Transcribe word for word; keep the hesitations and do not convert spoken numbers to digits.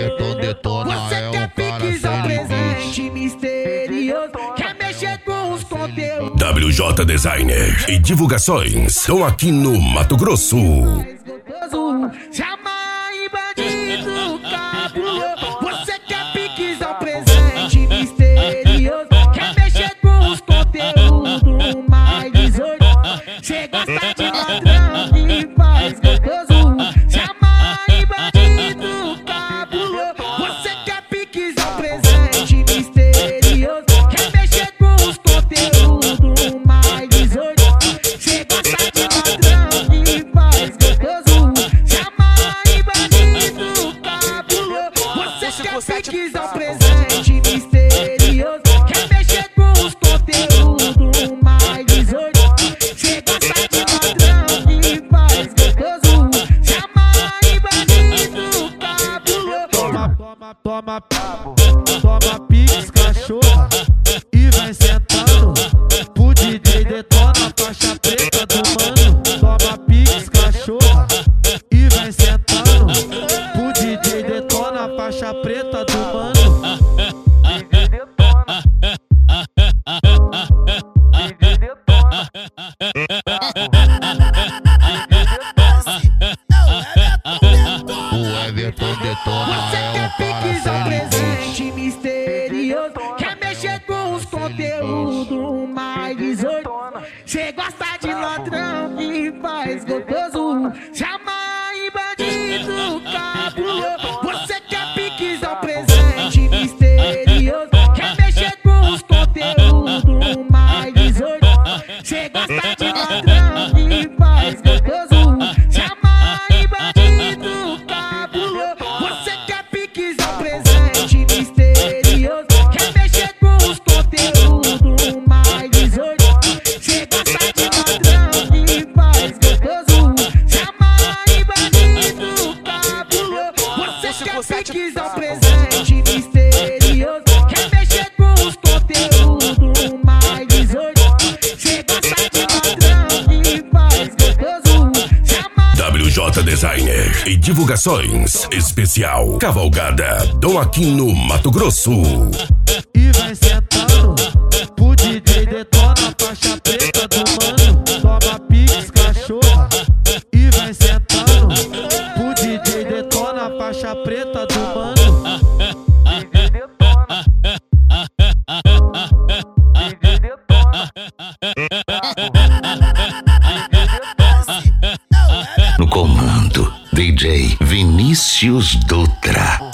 Everton detona, Você é quer um cara piquezão sem presente limite. misterioso, quer mexer com os conteúdos. W J Designer e divulgações estão aqui no Mato Grosso. Chama aí bandido, cabuloso. Você quer piquezão presente misterioso, quer mexer com os conteúdos mais dezoito. Cê gosta de ladrão e faz gostoso. Chama aí bandido, cabuloso. Você quer piquezão presente misterioso, quer mexer com os conteúdos mais dezoito. Cê gosta de ladrão e faz gostoso. Chama aí bandido, cabuloso. Você quer piquezão presente misterioso, quer mexer com os conteúdos mais dezoito. Cê gosta de ladrão e faz gostoso. Chama aí bandido, cabuloso. Toma, toma, toma, toma pix, cachorra, e vai sentando. Pro D J detona, faixa preta do mano. Toma pix, cachorra, e vai sentando. Pro D J detona, faixa preta do mano. O Everton detona, Você é quer um cara piquezão sem limite. presente misterioso, quer mexer com os conteúdos mais dezoito. Cê gosta de ladrão e faz gostoso. Chama aí bandido, cabuloso. Você quer piquezão presente misterioso, quer mexer com os conteúdos mais dezoito. Cê gosta de ladrão e faz gostoso. Chama aí bandido, cabuloso. Você quer piquezão presente misterioso, quer mexer com os conteúdos mais dezoito. Cê gosta de ladrão e faz gostoso. Chama aí bandido, cabuloso. Você quer piquezão presente misterioso, quer mexer com os conteúdos mais dezoito. Cê gosta de ladrão e faz gostoso. Chama W J Designer e divulgações especial Cavalgada Dom Aquino, Mato Grosso. E vai sentando. Pro D J detona, faixa preta do mano. Toma pix, cachorra, e vai sentando. Pro D J detona, faixa preta do mano. No comando, D J Vinícius Dutra.